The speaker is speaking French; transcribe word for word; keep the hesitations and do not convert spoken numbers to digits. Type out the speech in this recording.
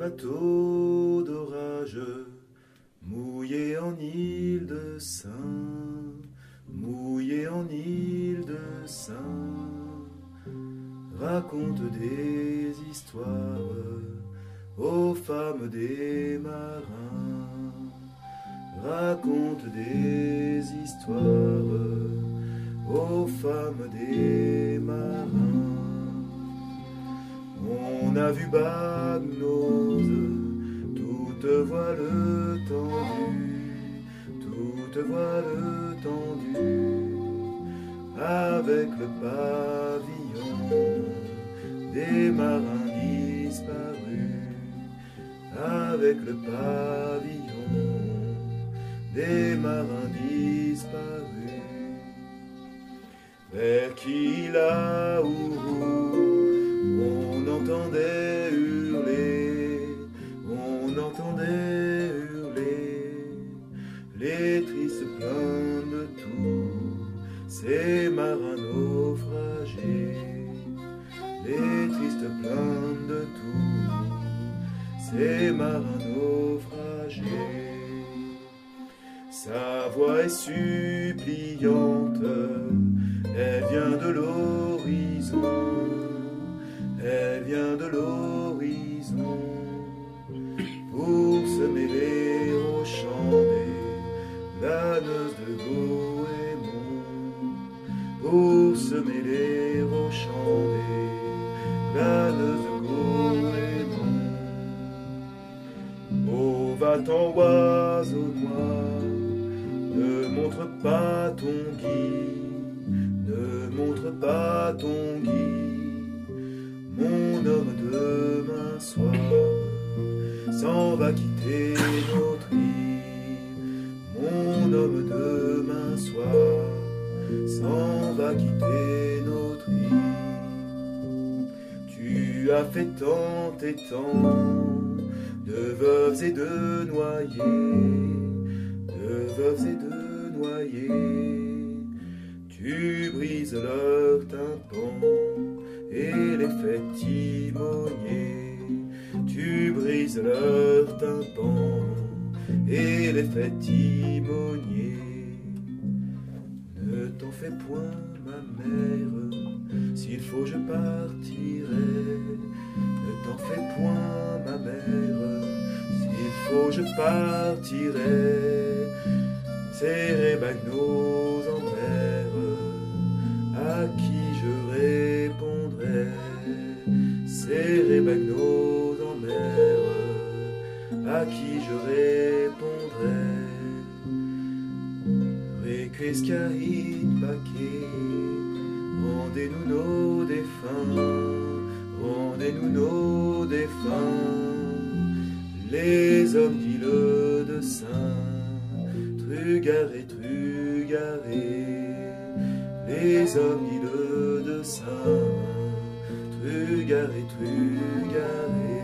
bateaux d'orage, mouillés en île de Saint, mouillés en île de Saint, racontent des histoires aux femmes des marins, racontent des histoires aux femmes des marins. On a vu Bagnose, toute voile tendue, toute voile tendue, avec le pavillon des marins disparus, avec le pavillon des marins disparus. Vers qui là-haut on entendait hurler, on entendait hurler, les tristes plaintes de tous ces marins naufragés, les tristes plaintes de tous ces marins naufragés. Sa voix est suppliante, elle vient de l'horizon, elle vient de l'horizon, pour se mêler au chant des la noce de Goémon, pour se mêler au chant des la noce de Goémon. Oh, va-t'en, oiseau noir, ne montre pas ton gui, ne montre pas ton gui. Mon homme demain soir s'en va quitter notre île. Mon homme demain soir s'en va quitter notre île. Tu as fait tant et tant de veuves et de noyés, de veuves et de noyés. Tu brises leur tympan et les fais timonier, tu brises leur tympan et les fais timonier. Ne t'en fais point, ma mère, s'il faut je partirai. Ne t'en fais point, ma mère, s'il faut je partirai. Serrer Bagnose en mer, à qui je répondrai. Serrer Bagnose en mer, à qui je répondrai. Requiescat paquet, rendez-nous nos défunts, rendez-nous nos défunts. Les hommes d'île de Saint, Trugaré, Trugaré, les hommes d'île de Saint, Trugaré, Trugaré.